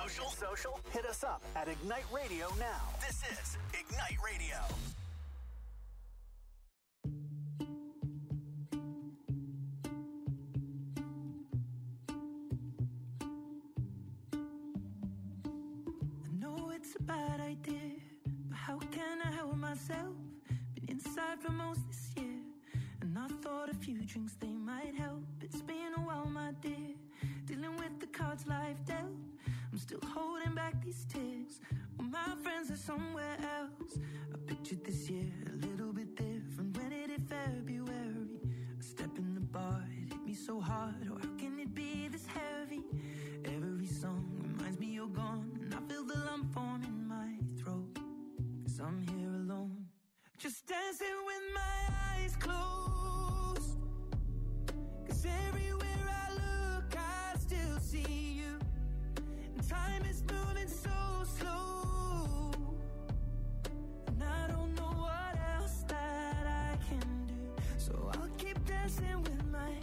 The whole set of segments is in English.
Social? Hit us up at Ignite Radio now. This is Ignite Radio. I know it's a bad idea, but how can I help myself? Been inside for most this year, and I thought a few drinks, they might help. It's been a while, my dear, dealing with the cards life dealt. I'm still holding back these tears, well, my friends are somewhere else. I pictured this year a little bit different. When it hit February, a step in the bar, it hit me so hard. Oh, how can it be this heavy? Every song reminds me you're gone, and I feel the lump form in my throat, 'cause I'm here alone, just dancing with my eyes closed. 'Cause everywhere I look, I still see you. Time is moving so slow, and I don't know what else that I can do. So I'll keep dancing with my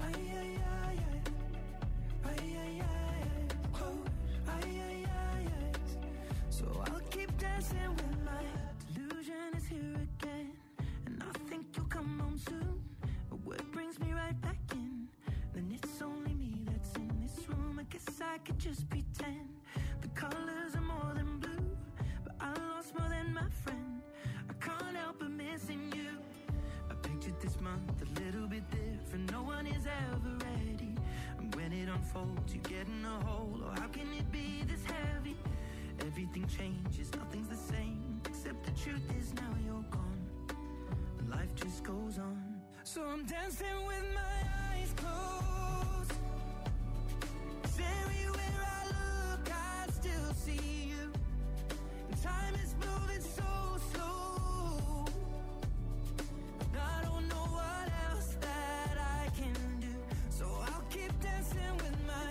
So I'll keep dancing with my delusion is here again, and I think you'll come home soon. But what brings me right back in? Then it's only me that's in this room. I guess I could just pretend the colors are more than blue, but I lost more than my friend. I can't help but missing you. I pictured this month a little bit different. No one is ever ready, and when it unfolds, you get in a hole. Oh, how can it be this heavy? Everything changes, nothing's the same, except the truth is now you're gone. Life just goes on. So I'm dancing with my eyes closed. 'Cause everywhere I look, I still see you. And time is moving so slow, and I don't know what else that I can do. So I'll keep dancing with my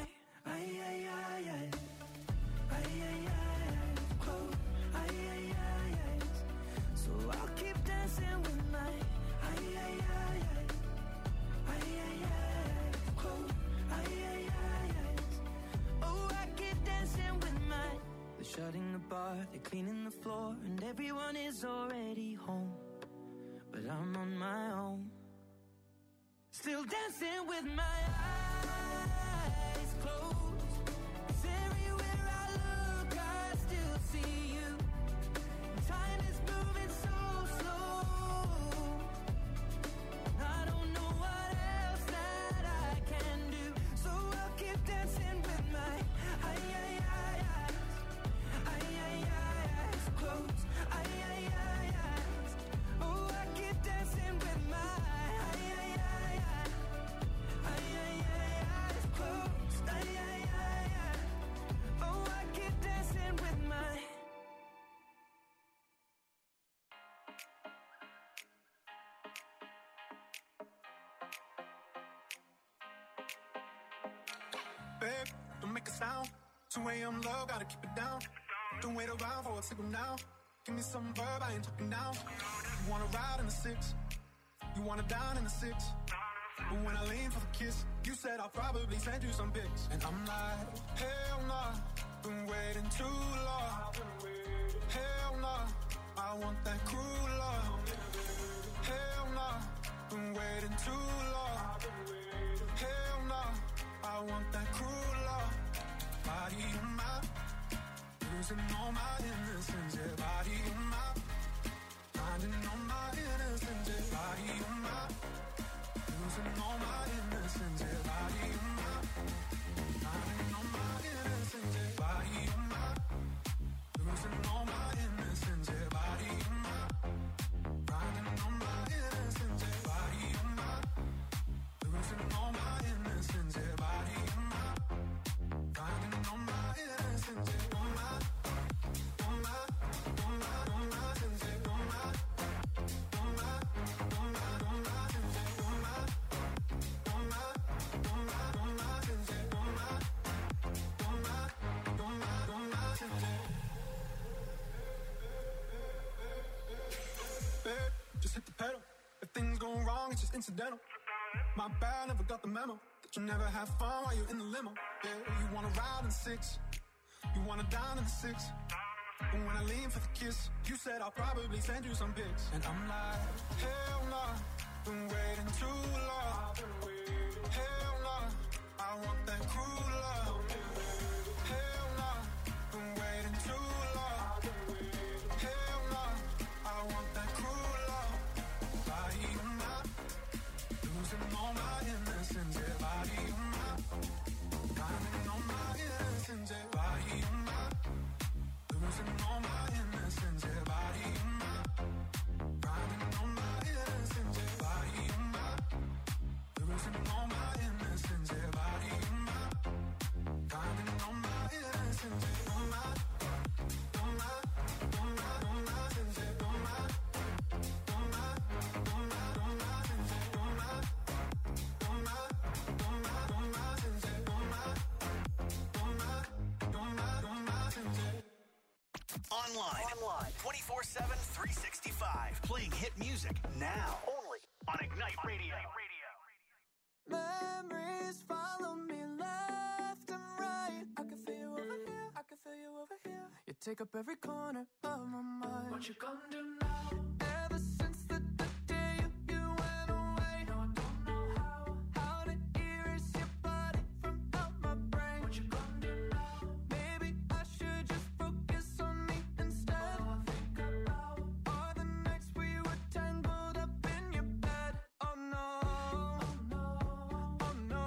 So I'll keep dancing with my Oh, I keep dancing with my They're shutting the bar, they're cleaning the floor, and everyone is already home, but I'm on my own, still dancing with my eyes closed. 'Cause everywhere I look, I still see you. Time is moving so slow, I don't know what else that I can do. So I'll keep dancing with my eyes closed. Oh, I keep dancing with my eyes closed. Oh, I keep dancing with my Babe, don't make a sound. 2 a.m. love, gotta keep it down. Don't wait around for a signal now. Give me some verb, I ain't talking now. You wanna ride in the 6, you wanna dine in the 6. But when I lean for the kiss, you said I'll probably send you some pics. And I'm like, hell nah, been waiting too long. Hell nah, I want that cruel love. Hell nah, been waiting too long. Hell nah, I want that cruel love. Body on my, losing all my innocence. Yeah, body on my, finding all my innocence. Yeah, body on my, losing all my innocence. Yeah, body on my, finding all my innocence. Yeah, body on my, losing all my innocence. Yeah, body on my, finding all my innocence. Yeah, body on my, losing all my innocence. Yeah, body on my, finding all my innocence. Yeah, on my, on my, on my, on my sense. Yeah, on my, on my, on my, on my sense. Yeah, on my, on my, on my, on my sense. Yeah, on my, on my, on my, on my sense. Babe, just hit the pedal. If things go wrong, it's just incidental. My bad, never got the memo that you never have fun while you're in the limo. Yeah, you wanna ride in 6, You wanna dine in the six. But when I lean for the kiss, you said I'll probably send you some pics. And I'm like, hell nah, been waiting too long. Hell nah, I want that cruel love. Hell nah, been waiting too long. Hell nah, I want that cruel love. Body on my, losing all my innocence. Yeah, body on my, drowning all my innocence. Yeah, body on my, losing all my innocence. Yeah, body on my, drowning all my innocence. Yeah, body on my, losing all my innocence. Yeah, body on my, drowning all my innocence. Yeah, on my, on my, on my, on my innocence. Yeah, on my, on my, on my, on my innocence. Yeah, on my, on my, on my, on my innocence. Yeah, on my, on my, on my, on my innocence. Online 24/7, 365. Playing hit music now. Only on Ignite Radio. Memories follow me left and right. I can feel you over here, I can feel you over here. You take up every corner of my mind. What you gonna do now? Ever since the day you went away, no, I don't know how to erase your body from out my brain. What you gonna do now? Maybe I should just focus on me instead. All I think about are the nights we were tangled up in your bed. Oh no, oh no, oh no,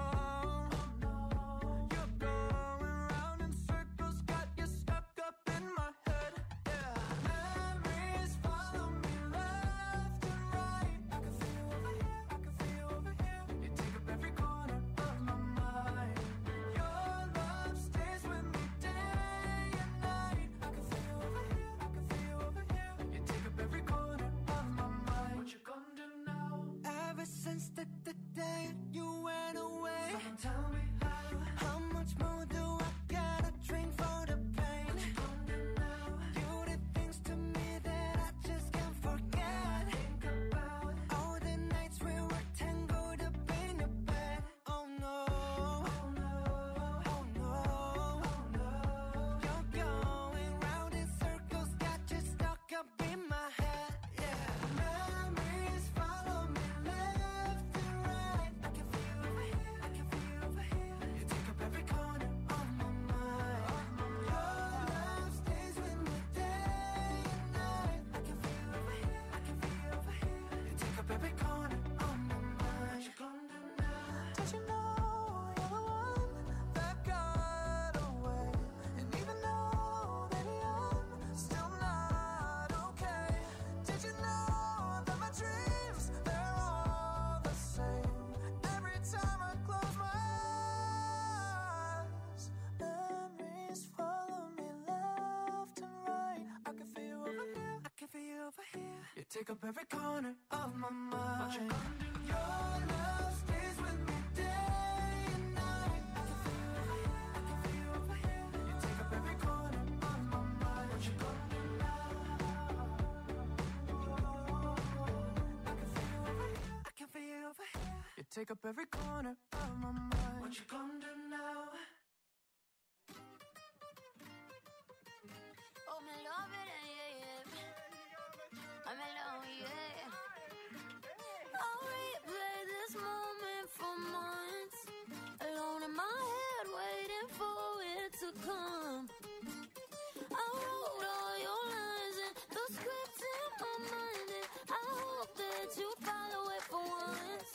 oh no. You're going round in circles, got you stuck up in my head. Yeah, memories follow me left and right. I can feel you over here, I can feel you over here. You take up every corner of my mind. Your love stays with me day and night. I can feel you over here, I can feel you over here. You take up every corner of my mind. What you gonna do now? Ever since the day you went away, someone tell me how much more do I gotta drink for the pain? What you gonna do now? You did things to me that I just can't forget. Think about all the nights we were tangled up in your bed. Oh no, oh no, oh no, oh no. You're going round in circles, got you stuck up in my head. Yeah, memories follow me left and right. I can feel you over here, I can feel you over here. You take up every corner of my mind. Your love stays with me day and night. I can feel you over here, I can feel you over here. You take up every corner of my mind. What you gonna do now? Did you know you're the one that got away? And even though that I'm still not okay, did you know that my dreams, they're all the same? Every time I close my eyes, memories follow me left and right. I can feel you over here, I can feel you over here. You take up every corner of my mind. What you gonna do? Your love stays with me day and night. I can feel you over here, I can feel you over here. You take up every corner of my mind. What you gonna do now? I can feel you over here, I can feel you over here. You take up every corner of my mind. What you gonna do now? Oh, me love it, yeah, yeah. I'm alone, yeah. I'll replay this moment for months. Alone in my head, waiting for it to come. I wrote all your lines and the script in my mind, and I hope that you follow it for once.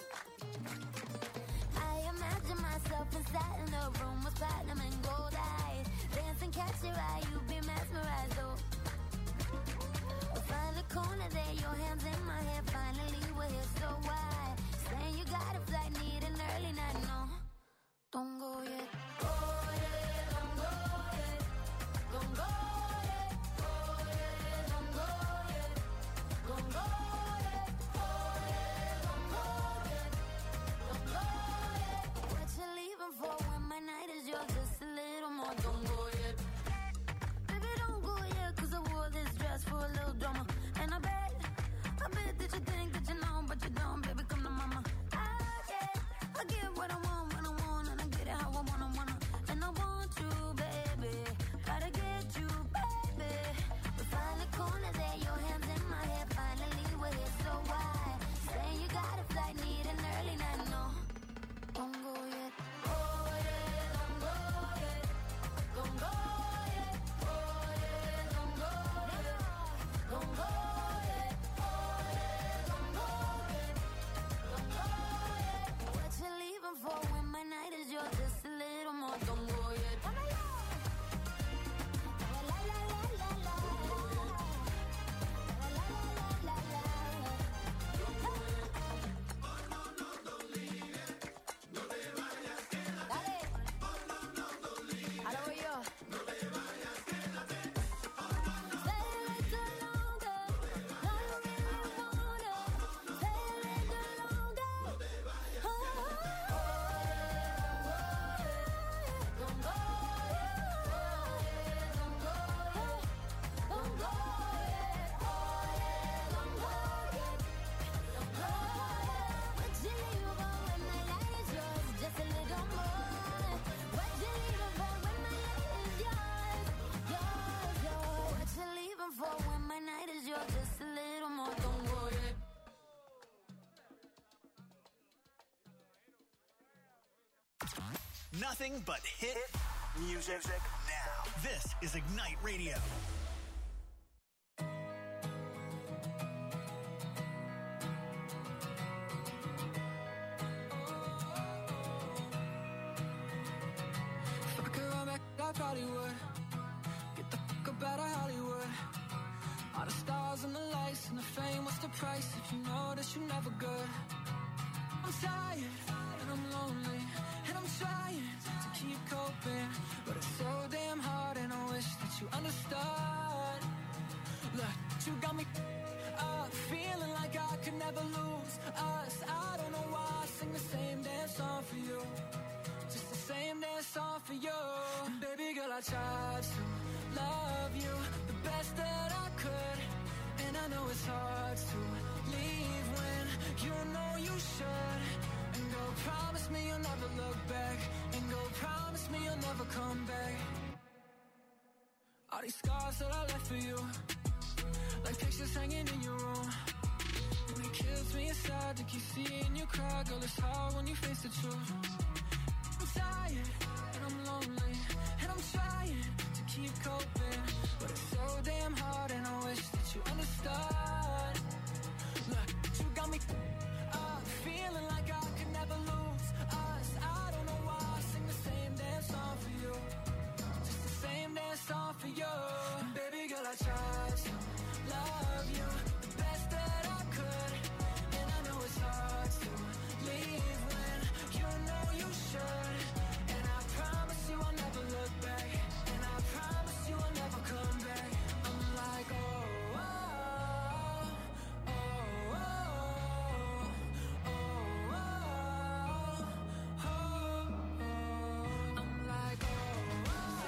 I imagine myself inside in the room with platinum and gold eyes. Dancing, catch your eye, you be mesmerized, oh. We'll find the corner there, your hands in my hair. Finally, we're here, so why? Saying you got a flight, need an early night, no. Don't go yet. Go yet, don't go yet. Don't go yet. Go yet, don't go yet. Don't go yet. Go yet, don't go yet. Don't go yet. What you leaving for when my night is yours? Just a little more. Don't go yet. Baby, don't go yet, 'cause I wore this dress for a little drama. And I bet that you think that you know, but you don't. Baby, come to mama. I get what I want when I want, and I get it how I want. Nothing but hit music now. This is Ignite Radio. If I could run back, I probably would. Get the fuck up out of Hollywood. All the stars and the lights and the fame, what's the price if you know that you're never good? I'm tired and I'm lonely and I'm trying to keep coping, but it's so damn hard and I wish that you understood. Look, you got me feeling like I could never lose us. I don't know why I sing the same damn song for you, just the same damn song for you. And baby girl, I tried to love you the best that I could, and I know it's hard to leave when you know you should. And go promise me you'll never look back, and go promise me you'll never come back. All these scars that I left for you, like pictures hanging in your room, and it kills me inside to keep seeing you cry. Girl, it's hard when you face the truth. I'm tired and I'm lonely and I'm trying to keep coping, but it's so damn hard and I wish that you understood. Look, you got me feeling like I could never lose us. I don't know why I sing the same damn song for you, just the same damn song for you. And baby girl, I tried to love you the best that I could, and I know it's hard to leave when you know you should. And I promise you I'll never look back, and I promise you I'll never come back. I'm like, oh, oh, oh, oh, oh, oh, oh, oh. I'm like, oh,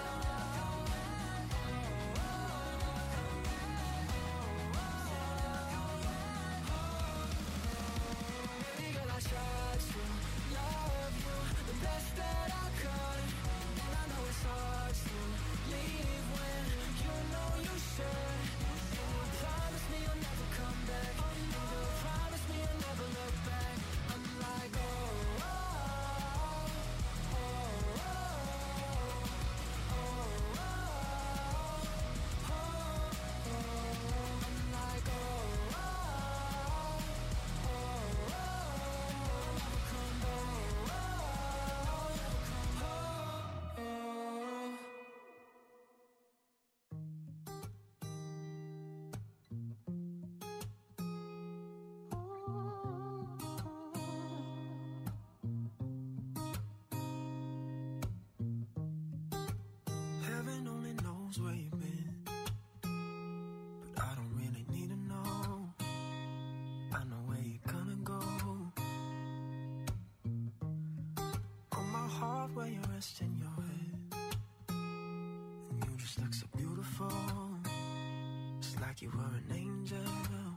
baby girl, I tried to love you the best that I could, and I know it's hard to leave when you know you should. And you promise me you'll never come back, and you promise me you'll never look back. I'm like, oh, oh, oh, oh, oh, oh, oh, oh. I'm like, oh, oh, oh, oh, never come back, oh, oh, oh. Heaven only knows where you've been, but I don't really need to know. I know where you're gonna go. On my heart where you're resting your head, and you just look so beautiful, just like you were an angel.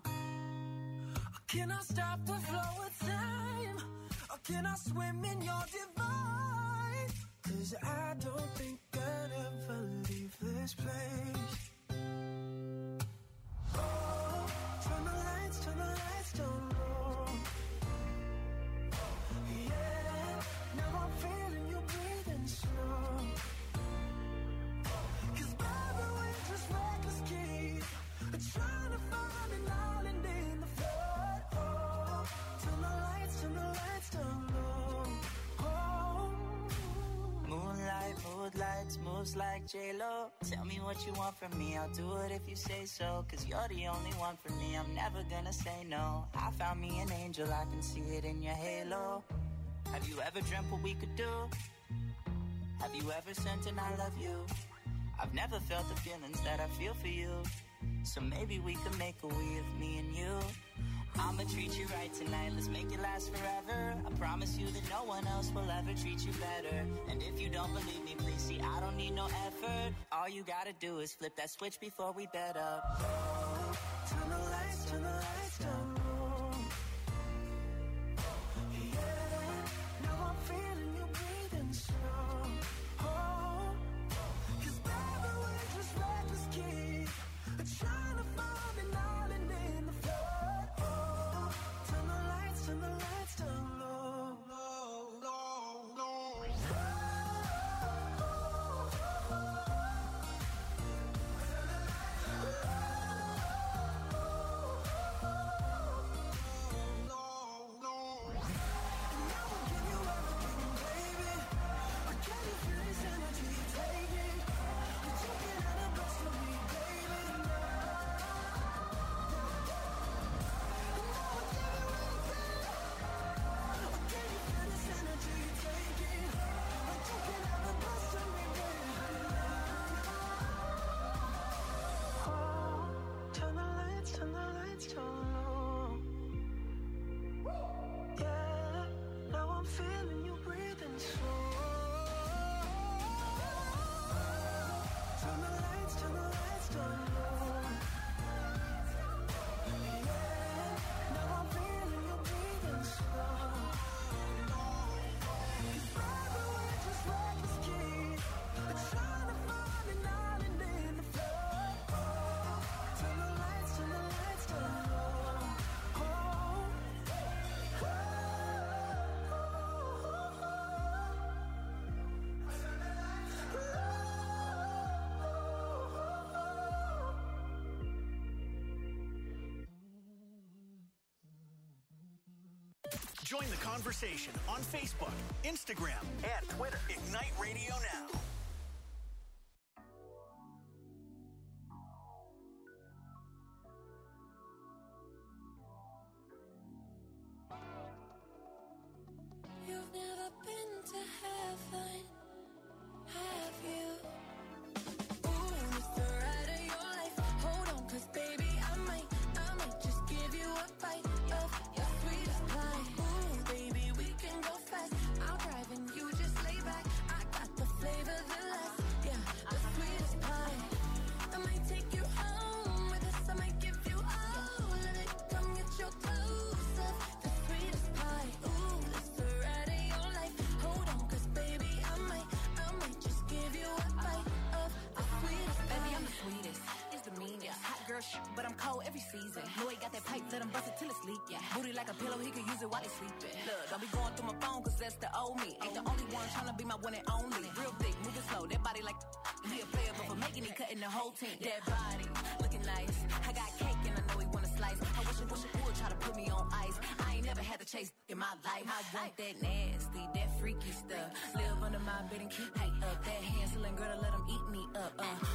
Can I stop the flow of time, or can I swim in your divine? 'Cause I don't think I'd ever leave this place. Oh, turn the lights down low. Yeah, now I'm feeling you breathing slow. 'Cause baby, we're just reckless kids, trying to find an island in the flood. Oh, turn the lights down low. Oh. Moonlights, moves like J-Lo. Tell me what you want from me, I'll do it if you say so. 'Cause you're the only one for me, I'm never gonna say no. I found me an angel, I can see it in your halo. Have you ever dreamt what we could do? Have you ever sent an I love you? I've never felt the feelings that I feel for you. So maybe we could make a we of me and you. I'ma treat you right tonight, let's make it last forever. I promise you that no one else will ever treat you better. And if you don't believe me, please see, I don't need no effort. All you gotta do is flip that switch before we bed up. Oh, turn the lights down low. Yeah, now I'm feeling you breathing slow. Oh, 'cause baby, we're just reckless kids, trying to find an island in the flood. Oh, turn the lights down low. Oh, lights turn low. Yeah, now I'm feeling you breathing slow. Turn the lights down low. Yeah, now I'm feeling you breathing slow. 'Cause baby, we're just reckless kids, trying to find an island in the flood. Turn the lights down low. Join the conversation on Facebook, Instagram, and Twitter. Ignite Radio Now. You've never been to heaven, have you? Ooh, it's the ride of your life. Hold on, 'cause baby, I might just give you a bite of your sweetest pie. Ooh, baby, we can go fast. I'll drive and you just lay back. I got the flavor, the last, yeah, the sweetest pie. I might take you home with us. I might give you all of it. Come get your clothes up, the sweetest pie. Ooh, it's the ride of your life. Hold on, 'cause baby, I might just give you a bite of the sweetest pie. Baby, I'm the sweetest. It's the meanest. Hot girl shit, but I'm cold every season. Louis got that pipe, let him bust it till it's leak. Yeah. Booty like a pillow, he could use it while he's sleeping. Look, don't be going through my phone, 'cause that's the old me. Ain't the only one tryna be my one and only. Real thick, moving slow, that body like he a player, but for making it, cutting the whole team. That body, looking nice. I got cake and I know he wanna slice. I wish it would try to put me on ice. I ain't never had to chase in my life. I want that nasty, that freaky stuff. Live under my bed and keep me up. That Hansel and Gretel, let him eat me up.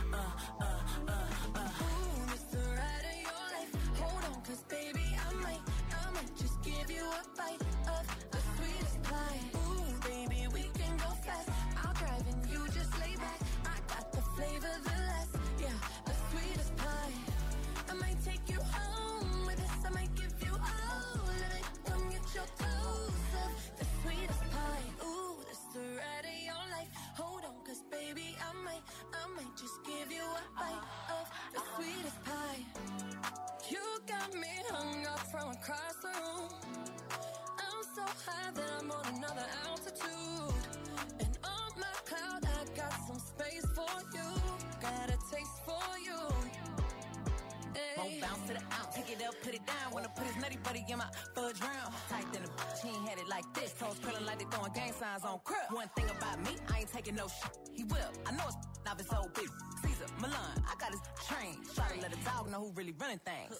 Ooh, it's the ride of your life. Hold on, 'cause baby, I might just give you a bite of the sweetest pie. Ooh, baby, we can go fast. I'll drive and you just lay back. I got the flavor, the last, yeah, the sweetest pie. I might take you home with us. I might give you all of it. Come get your clothes up, the sweetest pie. Ooh, it's the ride of your life. Hold on, 'cause baby, I might just give you a bite of the sweetest pie. You got me hung up from across the room. I'm so high that I'm on another altitude. And on my cloud, I got some space for you. Got a taste for you. Won't bounce to the ounce, pick it up, put it down. Wanna put his nutty buddy in my fudge round. Tight than a bitch, he ain't had it like this. Toes curling like they throwing gang signs on crib. One thing about me, I ain't taking no shit. He will, I know it's not his old bitch. Caesar, Milan, I got his train. Try to let a dog know who really running things.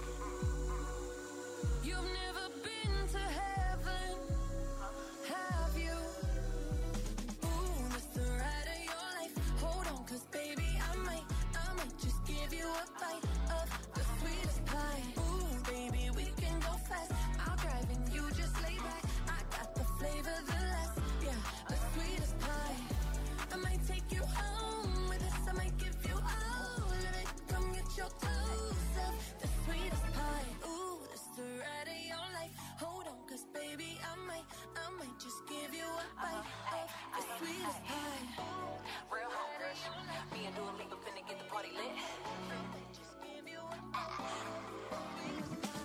You've never been to heaven, have you? Ooh, it's the ride of your life. Hold on, 'cause baby, I might just give you a bite of the sweetest pie. Ooh, baby, we can go fast. I'll drive and you just lay back. I got the flavor, the last, yeah, the sweetest pie. I might take you home with us. I might give you all of it. Come get your clothes up, the sweetest pie. Ooh, it's the ride of your life. Hold on, 'cause baby, I might just give you a bite of the sweetest pie. Real home rush. Me and Dua Lipa finna get the party lit. Just give you a bite of the sweetest pie.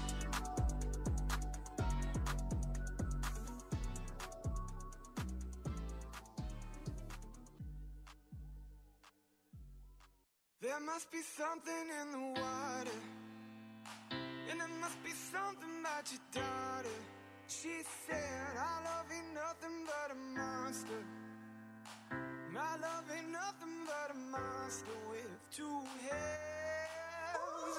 There must be something in the water, and there must be something about your daughter. She said, "Our love ain't nothing but a monster. My love ain't nothing but a monster with two heads."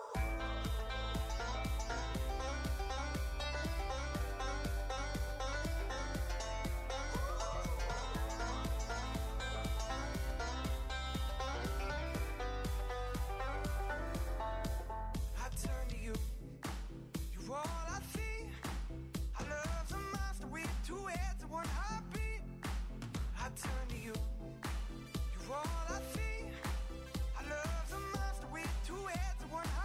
I turn to you, you're all I see. Our love's a monster with two heads and one heartbeat. I turn to you, you're all I see. Our love's a monster with two heads and one heartbeat.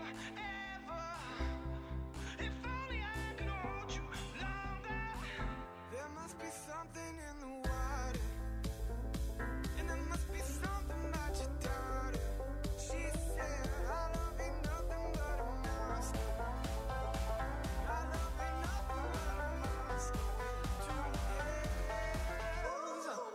forever. If only I could hold you longer. There must be something in the water, and there must be something about your daughter. She said, our love ain't nothing but a mask. Our love ain't nothing but a mask. Two hands up.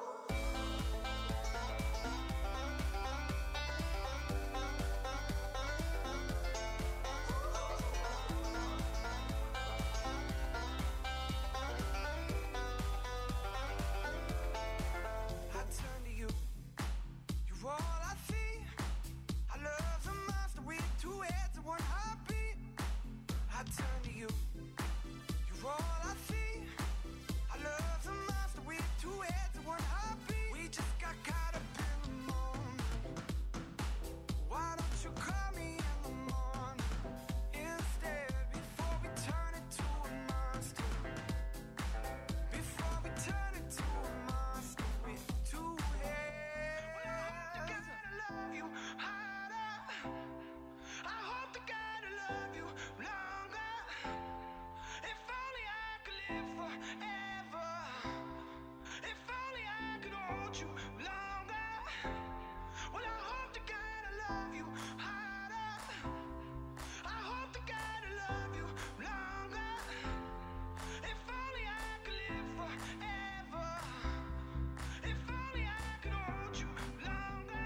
I turn to you. You're all I see. Our love's a monster with two heads and one heartbeat. I turn to you. You're all I see. Our love's a monster with two heads and one heartbeat. We just got caught up in the moment. Why don't you call me in the morning instead, before we turn into a monster? Before we turn into a monster with two heads. Well, I hope to God I love you harder. I hope to God I love you longer. If only I could live forever. If only I could hold you longer. Well, I hope to God I love you harder. I hope to God I love you longer. If only I could live forever. If only I could hold you longer.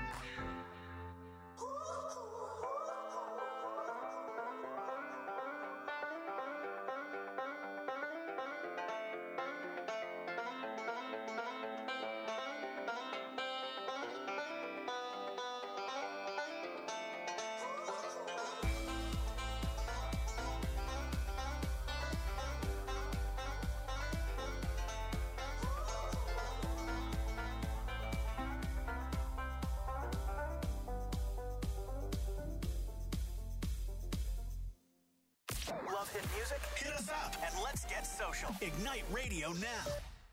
Love hit music? Hit us up and let's get social. Ignite Radio now.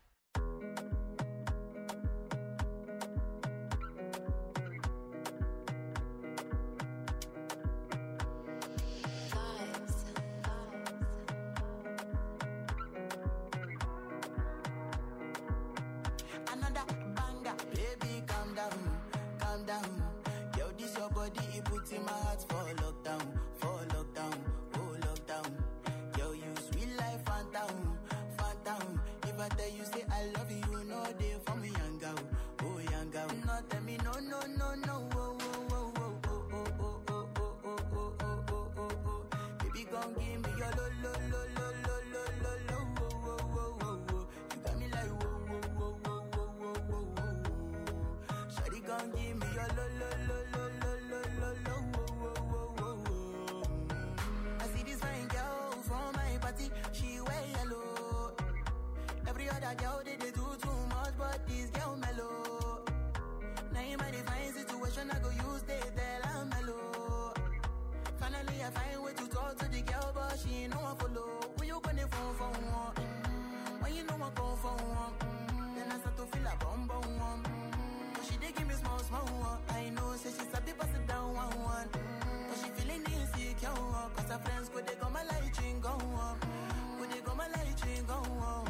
Another banger, baby, calm down, calm down. Yo, this your body, it puts in my heart for lockdown, oh lockdown. Yo, you sweet life, phantom, phantom. If I tell you say I love you, no day for me, young girl, oh young girl. No tell me no, no, no, no, oh, oh, oh, oh, oh, oh, oh, oh, oh, oh, oh, oh, oh, oh, oh. Baby, gon' give me your lo, lo, lo, lo, lo, lo, lo, lo, oh, oh, oh, oh, oh. You got me like whoa, whoa, whoa, whoa, whoa, whoa, whoa, whoa. Shawty gon' give me your lo, lo, lo, lo, lo, lo, lo, lo, oh, oh, oh, oh, oh. I see this fine girl from my party, she wear yellow. Every other girl they do too much, but this girl mellow. Now in my divine situation, I go use they tell I'm mellow. Finally I find way to talk to the girl, but she ain't no one follow. When you gonna phone for one? When you know I go for one? Then I start to feel a bum bum one. But she dey give me small small one. I know say she's a bit pass it down one. But she feeling insecure, cause her friends go they go my light ring go on. Go they go my light ring go on.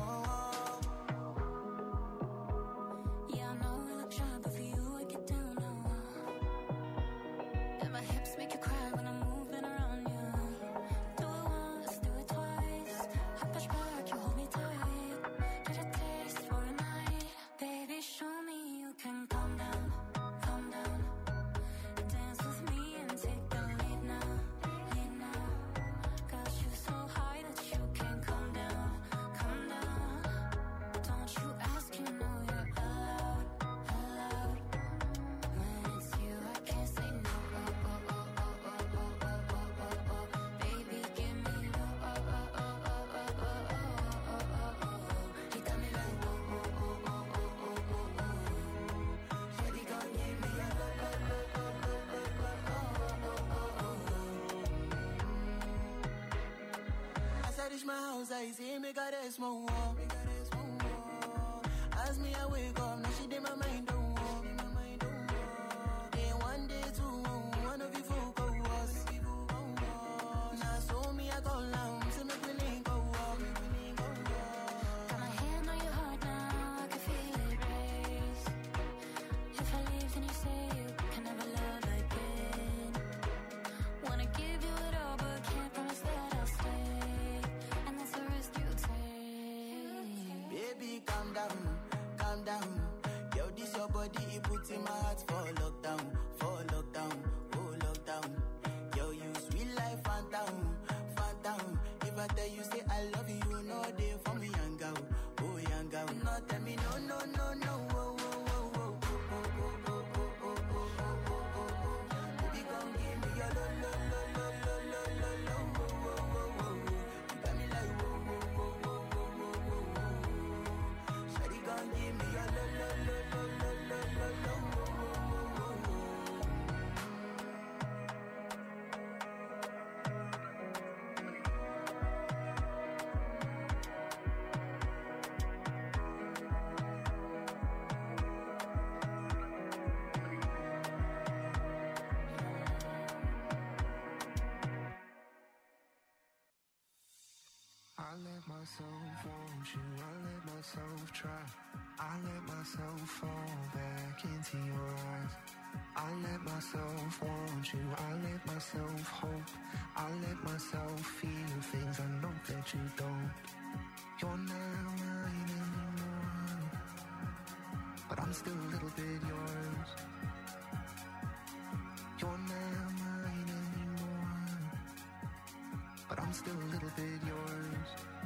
Yeah, I know we look shy, but for you I get down low. And my hips make you cry when I'm moving around you. Do it once, do it twice. I push back, you hold me tight. Get a taste for a night. Baby, show me you can calm down, calm down. Dance with me and take the lead now, lead now. Got you so high that you can't come down, come down. Don't you ask, you know you're allowed, allowed. When it's you, I can't say no. Oh, oh, oh, oh, oh, oh, oh, oh, oh, oh. Baby, give me oh, oh, oh, oh, oh, oh, oh, oh, oh, oh, oh. He got me like oh, oh, oh, oh, oh, oh, oh, oh. Shawty gon' give me a lo, lo, lo, lo, lo, lo, lo, oh, oh, oh, oh. As I reach my house, I see me got a small wall. As me I wake up, now she did my mind don't walk. Day one, day two, one of you folk go us. myself want you, I let myself try. I let myself fall back into your eyes. I let myself want you, I let myself hope. I let myself feel things I know that you don't. You're not mine anymore, but I'm still a little bit yours. You're not mine anymore, but I'm still a little bit yours.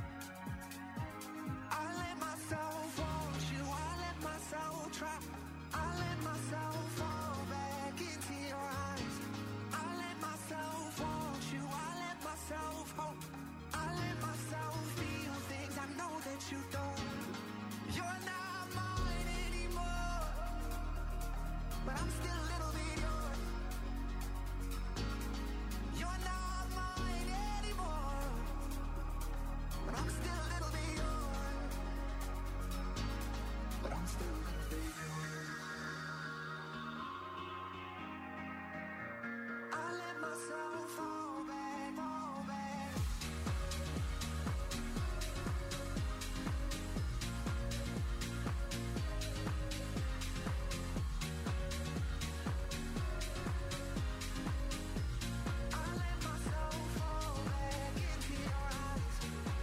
I let myself want you, I let myself try. I let myself fall back into your eyes. I let myself want you, I let myself hope. I let myself feel things I know that you don't. You're not mine anymore, but I'm still a little bit yours. You're not mine anymore, but I'm still a little bit yours. But I'm still a little bit yours. I let myself fall back, fall back. I let myself fall back into your eyes.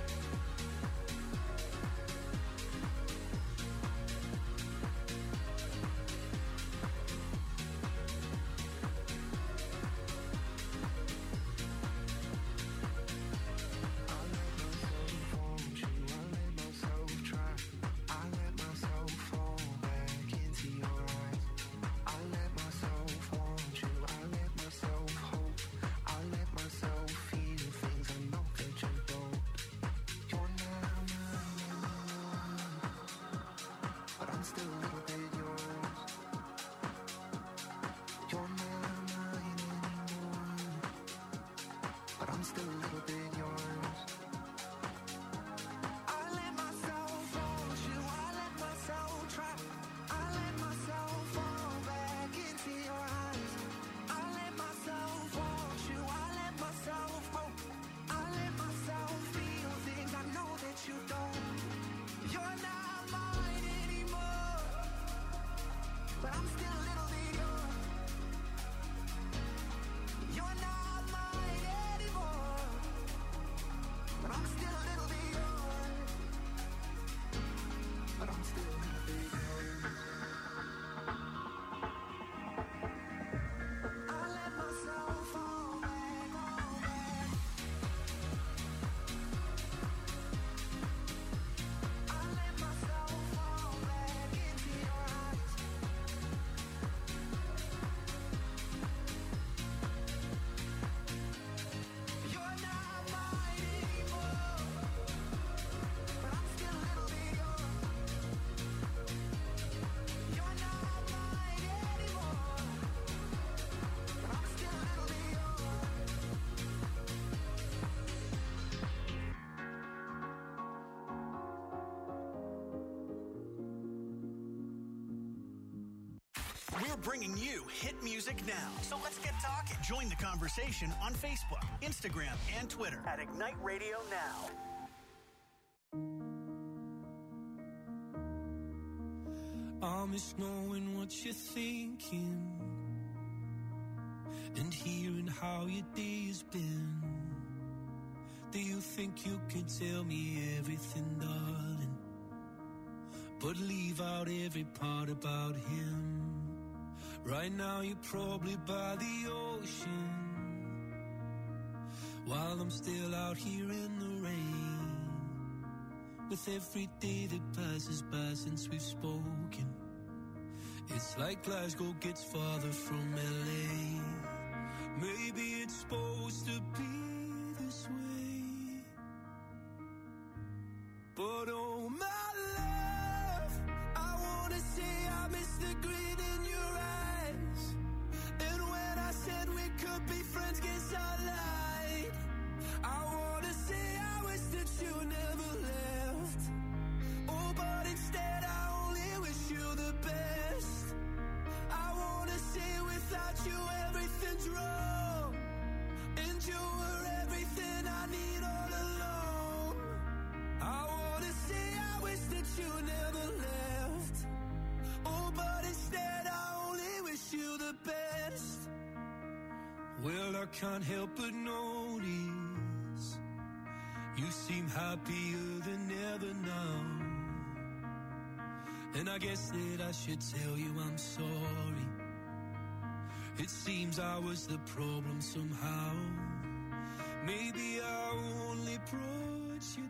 I let myself want you, I let myself try. I let myself fall back into your eyes. I let myself want you, I let myself hope. I let myself feel things I know that you don't. You're not mine anymore, but I'm still a little bit yours. You're not mine anymore, but I'm still a little bit yours. I let myself want you, I let myself try. I let myself fall back into your eyes. I let myself want you, I let myself hope. I let myself feel things I know that you don't. You're not mine anymore, but I'm still a little bit yours. You're not mine anymore, but I'm still a little bit yours. But I'm still a little bit yours. I let myself fall back, fall back. I let myself fall back into your eyes. You're not mine anymore, but I'm still a little bit yours. You're not mine anymore, but I'm still a little bit yours. We're bringing you hit music now. So let's get talking. Join the conversation on Facebook, Instagram, and Twitter at Ignite Radio Now. I miss knowing what you're thinking and hearing how your day's been. Do you think you can tell me everything, darling, but leave out every part about him? Right now you're probably by the ocean, while I'm still out here in the rain. With every day that passes by since we've spoken, it's like Glasgow gets farther from LA. Maybe it's supposed to be this way, but oh my love, I wanna say I miss the grin in your eyes. And when I said we could be friends, guess I lied. I wanna say I wish that you never left. Oh, but instead I only wish you the best. I wanna say without you everything's wrong, and you were everything I need all along. I Well, I can't help but notice you seem happier than ever now. And I guess that I should tell you I'm sorry. It seems I was the problem somehow. Maybe I only brought you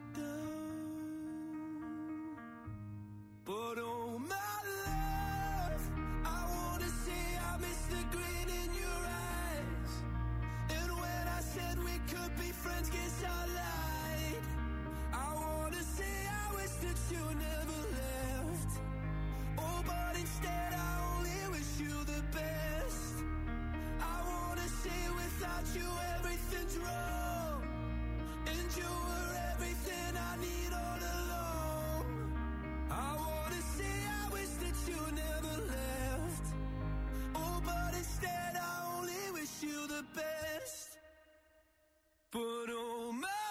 down. But oh my love, I wanna say I miss the grin in your eyes. And when I said we could be friends, guess I lied. I wanna say I wish that you never left. Oh, but instead I only wish you the best. I wanna say without you everything's wrong, and you were everything I need all along. I wanna say I wish that you never left. Oh, but instead I only wish you the best. But oh my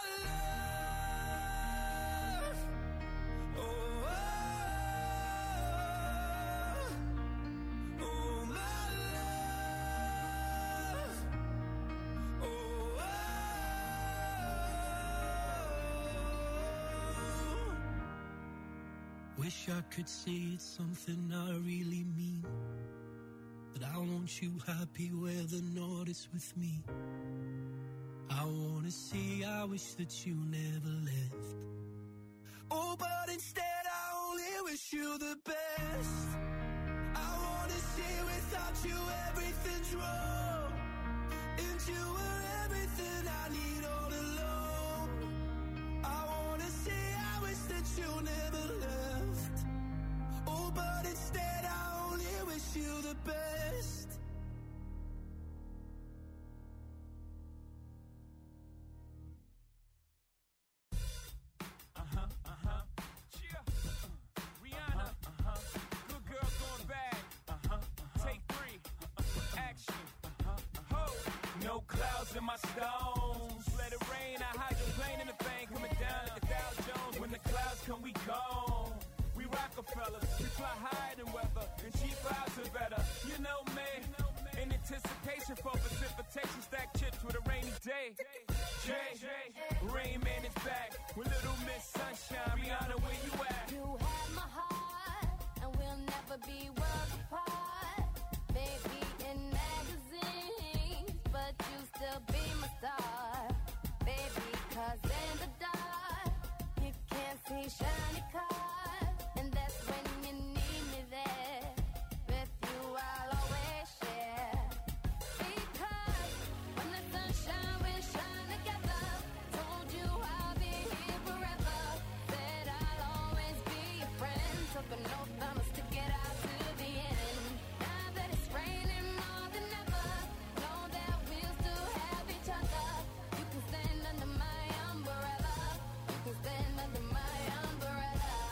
love, oh, oh my love, oh, wish I could say it's something I really mean, but I want you happy where the north is with me. I wanna say I wish that you never left. Oh, but instead I only wish you the best. I wanna say without you everything's wrong, and you were everything I need all along. I wanna say I wish that you never left. Oh, but instead I only wish you the best. Rihanna, good girl going bad. Take 3, action. Ho, no clouds in my stones. Let it rain, I hydroplane in the thing coming down like the Dow Jones. When the clouds come, we gone. We Rockefellers, we fly higher than weather, and cheap vibes are better. You know me, in anticipation for precipitation, stack chips with a rainy day. Jay, Rain Man is back with Little Miss Sunshine. Rihanna, where you at? You have my heart, and we'll never be worlds apart. Maybe in magazines, but you still be my star. Baby, 'cause in the dark, you can't see shiny cars, and that's when you need me there. With you, I'll always share. Because when the sunshine, we shine together. Told you I'll be here forever. Said I'll always be your friend. Took an oath, I'ma stick it out to the end. Now that it's raining more than ever, know that we'll still have each other. You can stand under my umbrella. You can stand under my umbrella.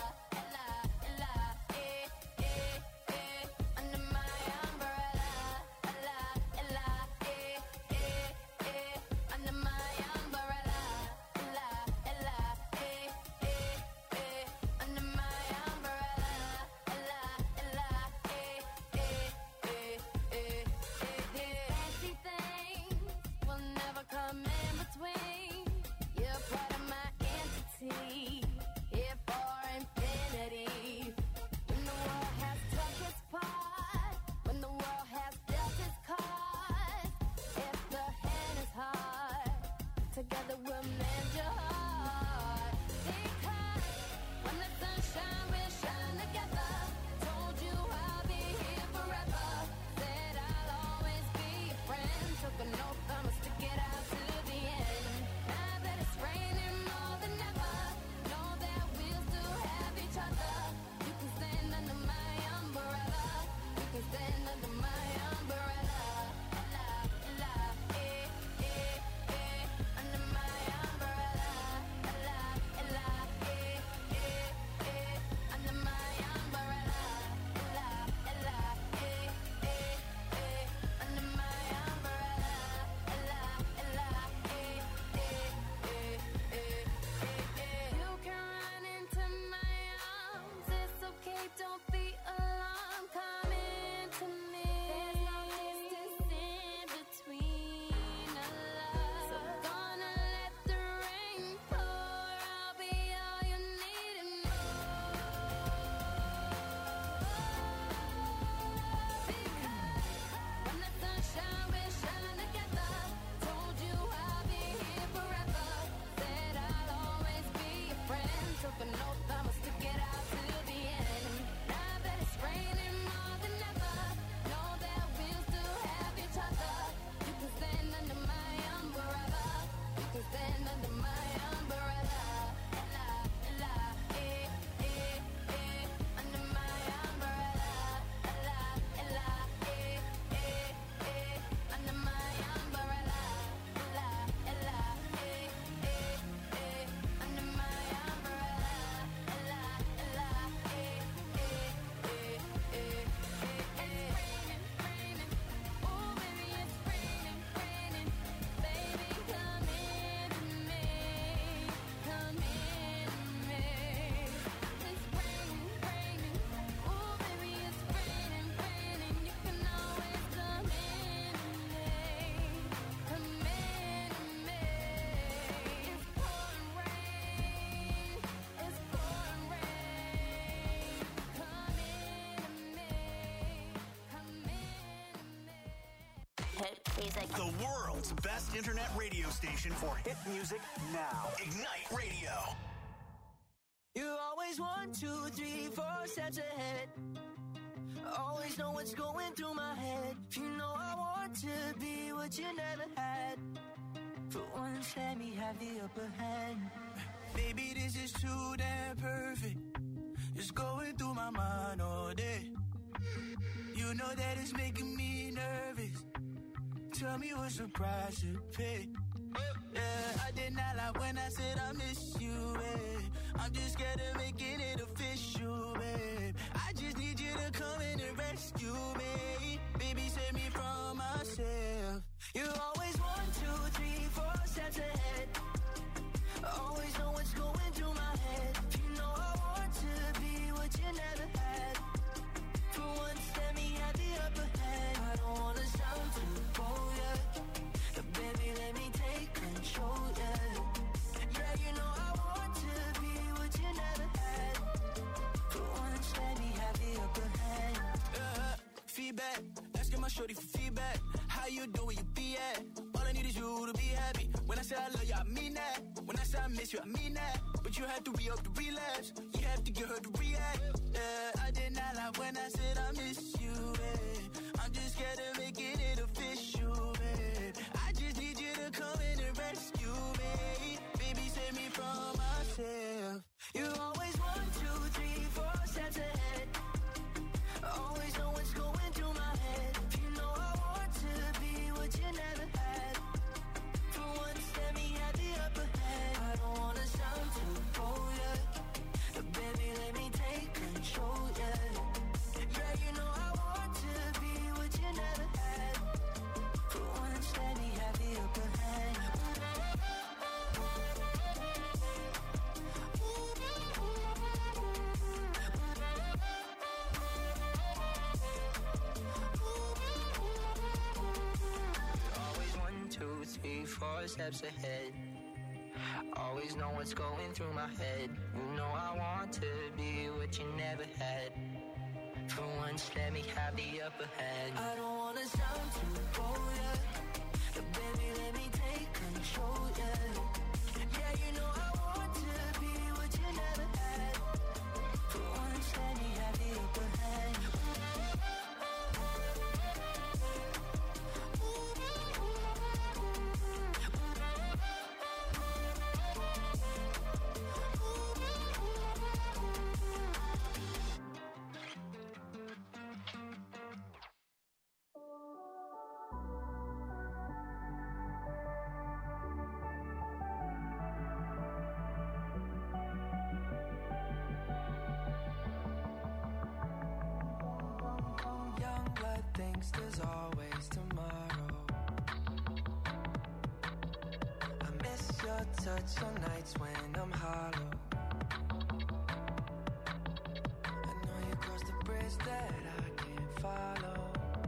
music. The world's best internet radio station for hit music now. Ignite Radio. You're always 1, 2, 3, 4 steps ahead. Always know what's going through my head. You know I want to be what you never had. For once, let me have the upper hand. Baby, this is too damn perfect. It's going through my mind all day. You know that it's making me nervous. Tell me what's the price to pay. Yeah, I did not lie when I said I miss you, babe. I'm just scared of making it official, babe. I just need you to come in and rescue me. Baby, save me from myself. You're always 1, 2, 3, 4 steps ahead. Always know what's going through my head. You know I want to be what you never had. For once, let me have the upper hand. I don't wanna sound too bold, yeah. But baby, let me take control, yeah. Yeah, you know I want to be what you never had. For once, let me have the upper hand. Feedback, asking my shorty for feedback. How you doing, where you be at? All I need is you to be happy. When I say I love you, I mean that. When I say I miss you, I mean that. But you have to re-up the relapse. You have to get her to react. I did not lie when I said I miss you, babe. I'm just scared of making it official, babe. I just need you to come in and rescue me. Baby, save me from myself. You're always 1, 2, 3, 4 steps ahead. Always know what's going through my head. You know I want to be what you never had. For once, let me have the upper hand. I don't wanna sound too bold, yeah. But baby, let me take control, yeah. Yeah, you know I want to be what you never had. For once, let me have the upper hand. Always 1, 2, 3, 4 steps ahead. Always know what's going through my head. You know I want to be what you never had. For once, let me have the upper hand. I don't wanna sound too bold, yeah. But baby, let me take control, yeah. Yeah, you know I want to be what you never had. For once, let me have the upper hand. Young blood thinks there's always tomorrow. I miss your touch on nights when I'm hollow. I know you crossed the bridge that I can't follow.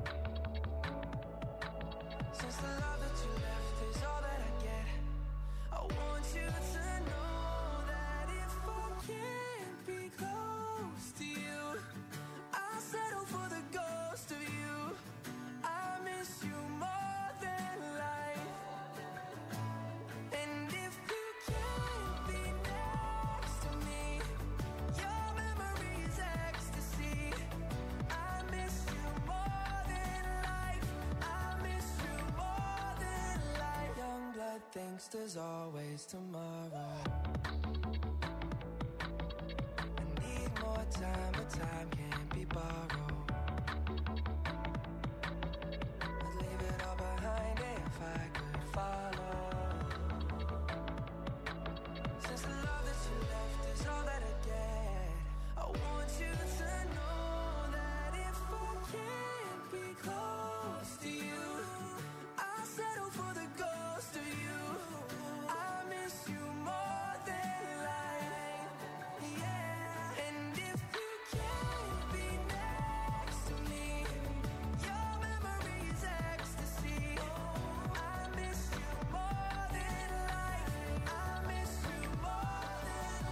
Since the love that you left is all that I get, I want you to know that if I can't be close to you, I'll settle for the ghost of you. I miss you more than life. And if you can't be next to me, your memory is ecstasy. I miss you more than life. I miss you more than life. Young blood thinks there's always tomorrow. I need more time, but time can't be borrowed. I'd leave it all behind if I could follow. Since the love that you left is all that I get, I want you to know that if I can't be close to you, I'll settle for the ghost of you. I miss you more than life, yeah. And if you can't be next to me, your memory is ecstasy. I miss you more than life. I miss you more than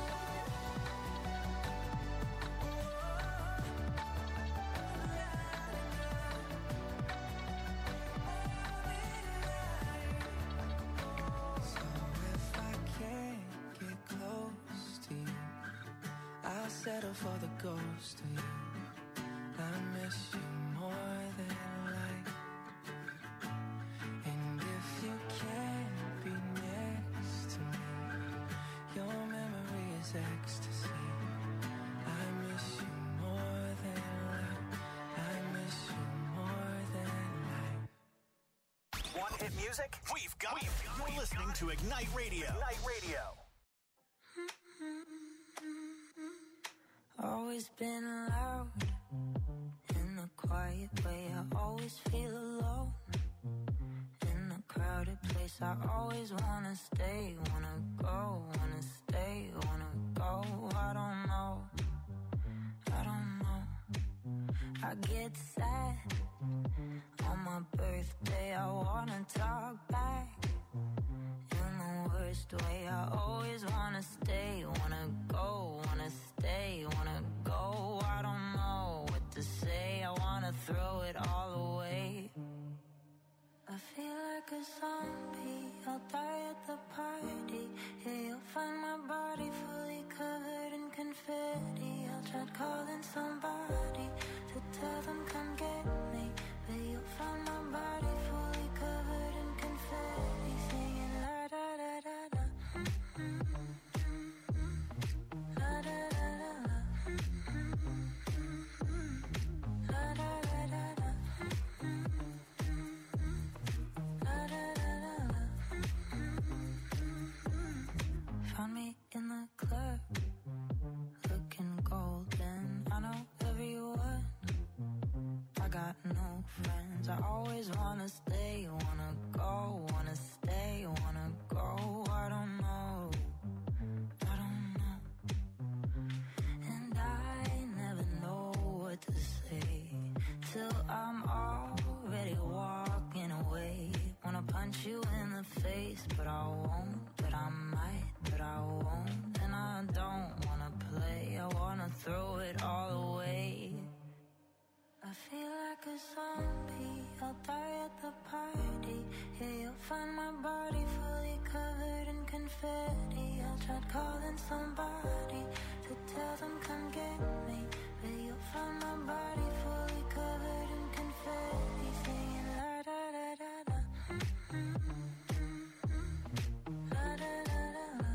life. settle for the ghost of you. I miss you more than life. And if you can't be next to me, your memory is ecstasy. I miss you more than life. I miss you more than life. Want hit music? We've got it. You're listening to Ignite Radio. Ignite Radio. Always been loud in a quiet way. I always feel alone in a crowded place. I always wanna stay, wanna go, wanna stay, wanna go. I don't know, I don't know. I get sad on my birthday. I wanna talk back in the worst way. I always wanna stay, wanna go, wanna stay, wanna go. I don't know what to say. I wanna throw it all away. I feel like a zombie. I'll die at the party. Yeah, you'll find my body fully covered in confetti. I'll try calling somebody to tell them come get me, but you'll find my body fully covered in confetti, singing la da da da da. La da da da da. La da da da da. La da da da da. Found me in the club, looking golden. I know everyone. I got no friends. I always wanna stay, wanna go, wanna stay, wanna go. I don't know, I don't know. And I never know what to say till I'm already walking away. Wanna punch you in the face, but I won't, but I might, but I won't. And I don't wanna play, I wanna throw it all away. I feel like a zombie. I'll die at the party. Yeah, you'll find my body fully covered in confetti. I'll try calling somebody to tell them come get me, but you'll find my body fully covered in confetti, singing la da da da da. La da da da da.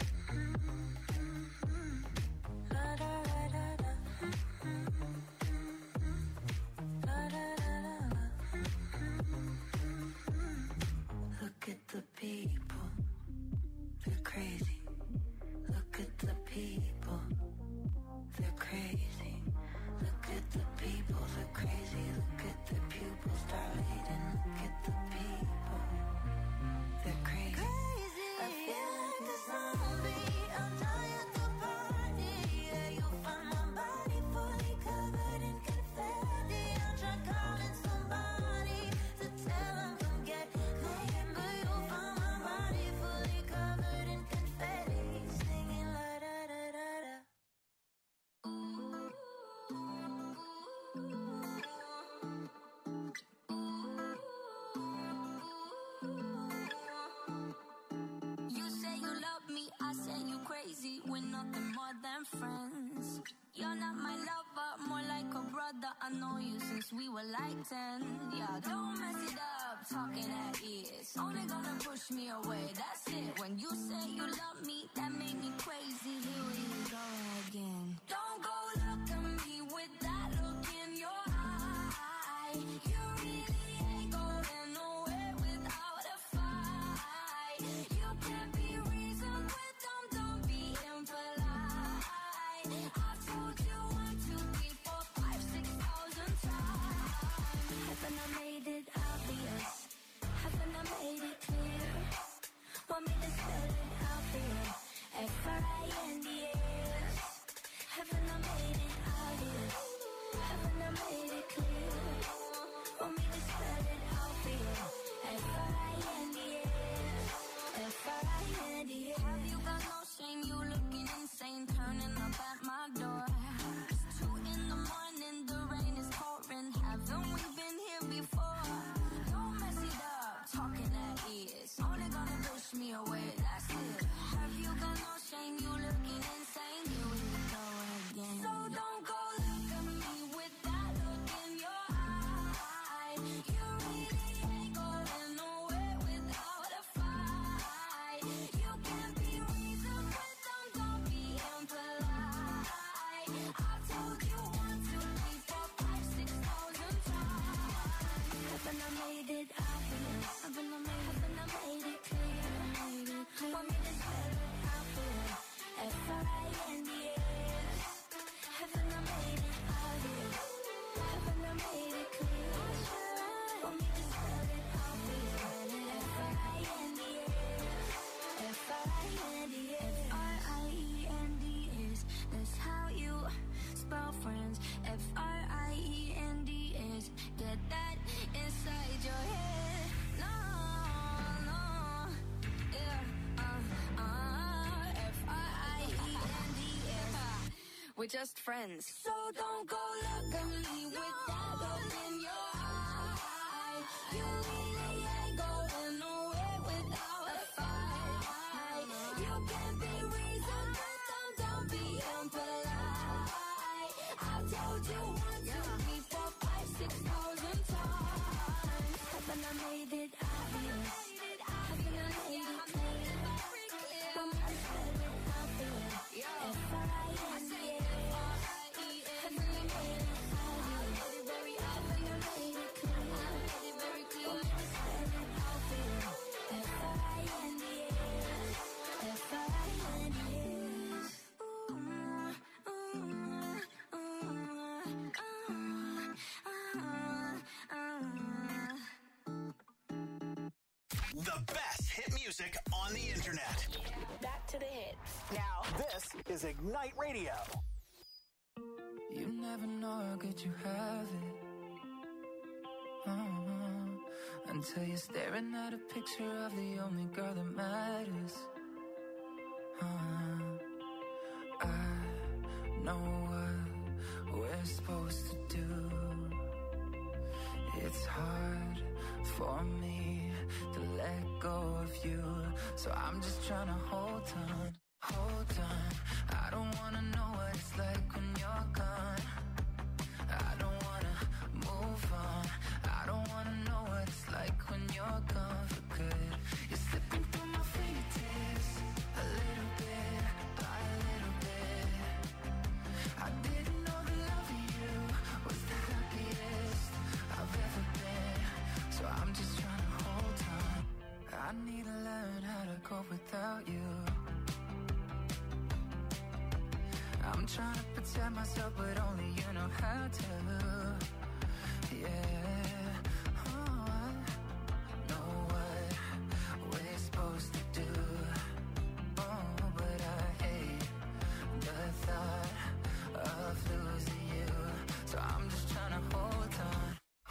La da da da da. Look at the people, they're crazy. Look at the people, they're crazy. Look at the people, they're crazy. Look at the pupils dilating. Look at the people, they're crazy. I feel like a zombie. I'll die at the party. Yeah, you'll find my body fully covered in confetti. I'll try calling somebody to tell them come get me, but you'll find my body fully covered in confetti, singing la da da da da. You say you love me, I say you crazy. We're nothing more than friends. You're not my lover, more like a brother. I know you since we were like 10. Yeah, don't mess it up, talking at ears. Only gonna push me away, that's it. When you say you love me, that made me crazy. Here we go again. Don't go look at me with that look in your eye. You really ain't going nowhere without a fight. You can't be reasoned with them, don't be impolite. I've told you 1, 2, 3, 4, 5, 6,000 times. Haven't I made it obvious? Haven't I made it clear? Want me to spell it out for you? F-R-I-N-D-S. Haven't I made it obvious? Haven't I made it clear? Want me to spell it out for you? F-R-I-N-D-S. F-R-I-N-D-S. Have you got no shame? You looking insane, turning up at my door. It's 2 in the morning, the rain is pouring. Haven't we been here before? Don't mess it up, talking at ears. Only gonna push me away, that's it. Have you got no shame? You looking insane? Here we go again. We're just friends. So don't go look at me with that look in your eye. You really ain't going nowhere without a fight. You can be reasoned, but don't be impolite. I've told you 1, 2, 3, 4, 5, 6,000 times. Haven't I made it obvious? Haven't I made it clear? I'm not sure how I feel. F-I-N-D-A. The best hit music on the internet. Back to the hits. Now, this is Ignite Radio. You never know how good you have it. Until you're staring at a picture of the only girl that matters. I know what we're supposed to do. It's hard for me to let go of you, so I'm just trying to hold on. I don't wanna know what it's like when you're gone. I don't wanna move on. I don't wanna know what it's like when you're gone for good. You're slipping through my fingertips, a little bit by a little bit. I didn't know the love of you was the happiest I've ever been, so I'm just trying to hold on. I need to learn how to cope without you. I'm trying to protect myself, but only you know how to. Yeah, I know what we're supposed to do. Oh, but I hate the thought of losing you. So I'm just trying to hold on.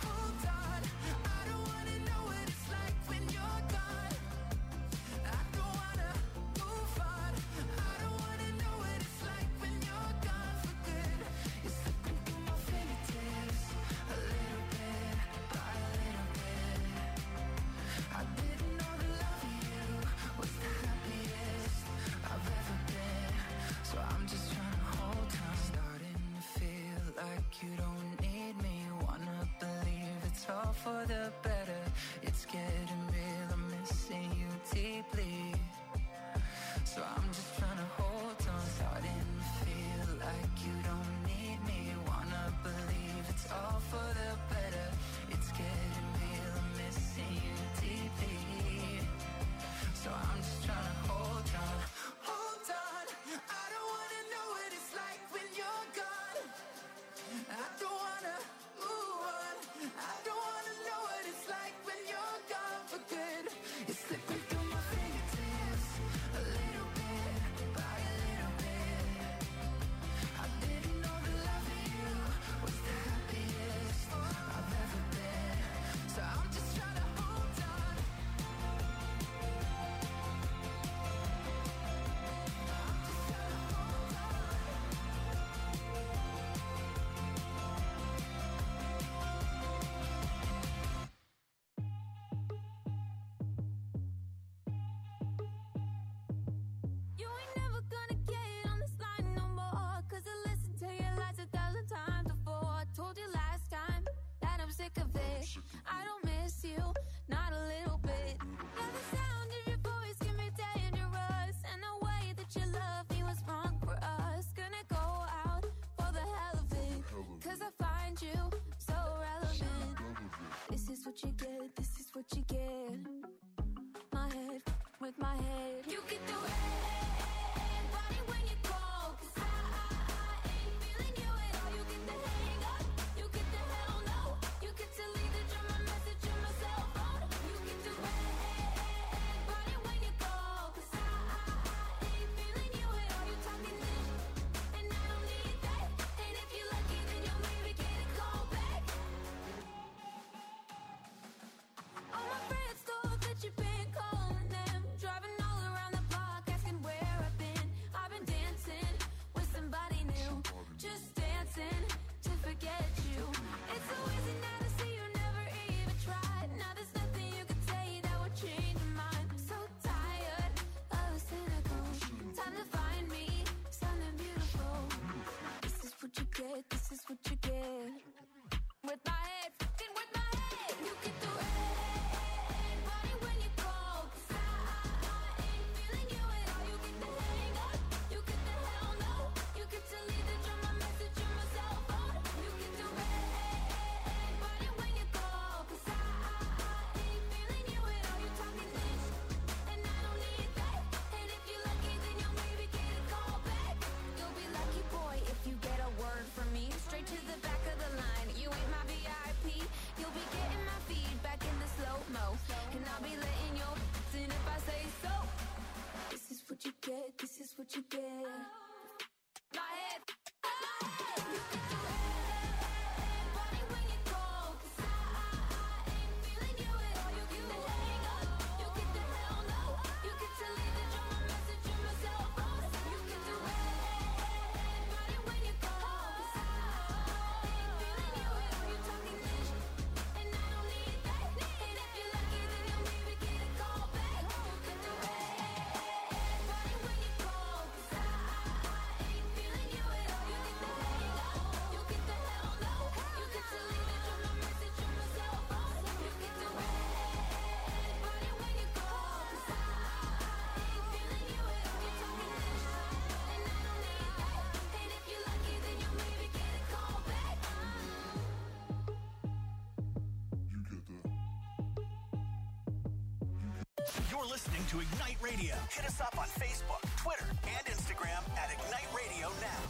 I don't wanna know what it's like when you're gone. I don't wanna move on. I don't wanna know what it's like when you're gone for good. You're slipping through my fingertips, a little bit by a little bit. I didn't know the love of you was the happiest I've ever been, so I'm just trying to hold on. Starting to feel like you don't need me. Wanna believe it's all for the better. It's getting real, I'm missing you deeply, so I'm just trying to hold on. Starting to feel like you don't need me. Wanna believe it's all for the better. It's getting real, I'm missing you deeply, so I'm just trying to hold on. I don't wanna know what it's like when you're gone. I don't wanna move on. I don't wanna know what it's like when you're gone for good. You're slipping through my fingertips, a little bit by a little bit. I didn't know the love of you was the happiest I've ever been, so I'm just trying to hold on. You ain't never gonna get on this line no more, 'cause I listened to your lies 1,000 times before. I told you last time that I'm sick of it. I don't miss you, not a little bit. Yeah, the sound of your voice can be dangerous, and the way that you love me was wrong for us. Gonna go out for the hell of it, 'cause I find you so relevant. This is what you get, this is what you get. My head with my head. You get the body when you call, 'cause I ain't feeling you at all. You get the hang up, you get the hell no. You get to leave the drum, my message on my cell phone. You get the body when you call, 'cause I ain't feeling you at all. You talking this, and I don't need that. And if you're lucky, then you'll maybe get a call back. All my friends thought that you've been calling them, driving all around You're listening to Ignite Radio. Hit us up on Facebook, Twitter, and Instagram at Ignite Radio Now.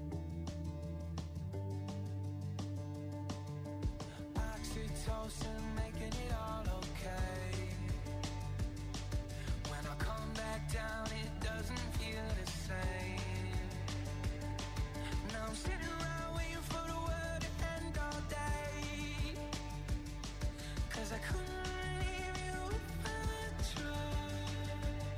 Oxytocin